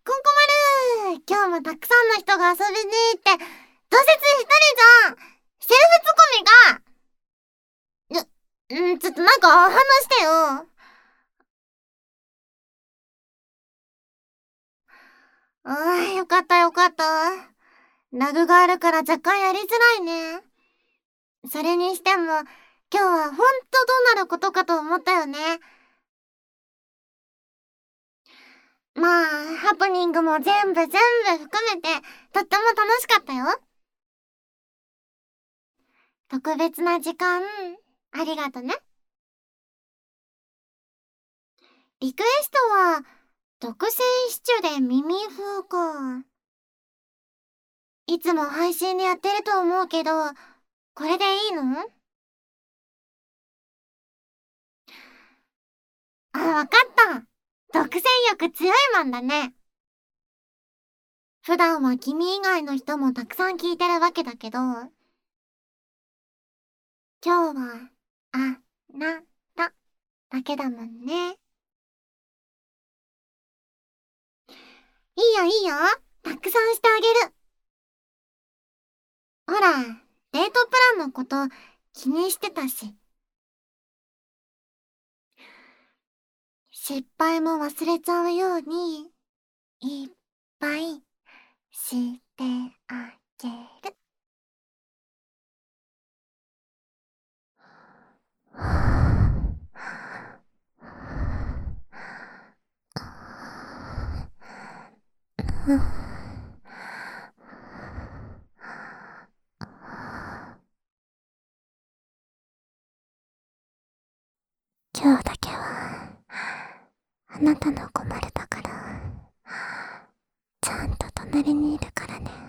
こまる、今日もたくさんの人が遊びに行って、どうせ一人じゃん。セルフツッコミが。ちょっとなんか反応してよ。よかったよかった。ラグがあるから若干やりづらいね。それにしても、今日はほんとどうなることかと思ったよね。まあ、ハプニングも全部含めて、とっても楽しかったよ。特別な時間、ありがとね。リクエストは、特製シチューで耳風か。いつも配信でやってると思うけど、これでいいの？わかった。独占欲強いもんだね。普段は君以外の人もたくさん聞いてるわけだけど、今日は、あなただけだもんね。いいよいいよ。たくさんしてあげる。ほら、デートプランのこと気にしてたし。失敗も忘れちゃうように、いっぱいしてあげる。今日だけは、あなたの困るだから、ちゃんと隣にいるからね。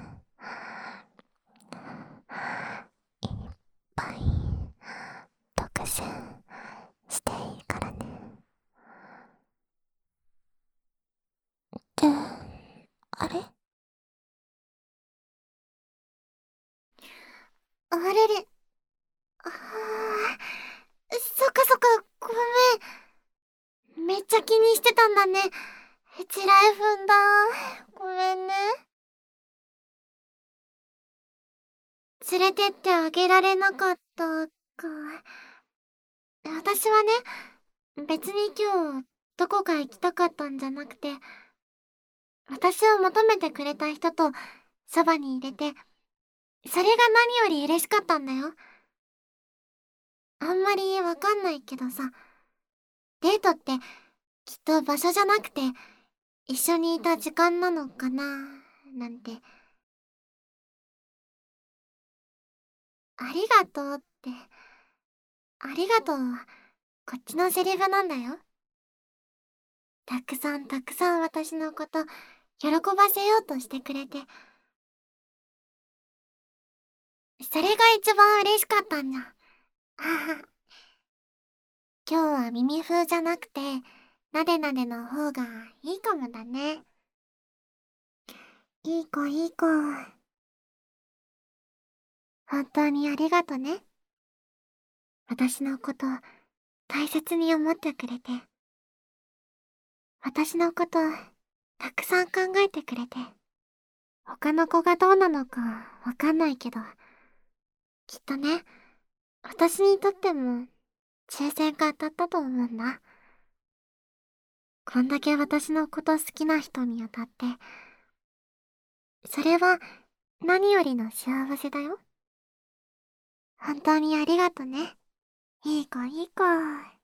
いっぱい、独占していいからね。って、あれ？あれれ。そっかそっか、ごめん。めっちゃ気にしてたんだね。地雷踏んだ。ごめんね。連れてってあげられなかったか。私はね、別に今日、どこか行きたかったんじゃなくて、私を求めてくれた人とそばにいれて、それが何より嬉しかったんだよ。あんまりわかんないけどさ、デートってきっと場所じゃなくて、一緒にいた時間なのかな、なんて。ありがとうって、ありがとうは、こっちのセリフなんだよ。たくさん私のこと喜ばせようとしてくれて、それが一番嬉しかったんじゃ。今日は耳風じゃなくて、なでなでの方がいいかもだね。いい子いい子。本当にありがとね。私のこと大切に思ってくれて。私のことたくさん考えてくれて。他の子がどうなのかわかんないけど、きっとね、私にとっても抽選が当たったと思うんだ。こんだけ私のこと好きな人に当たって、それは何よりの幸せだよ。本当にありがとね。いい子いい子。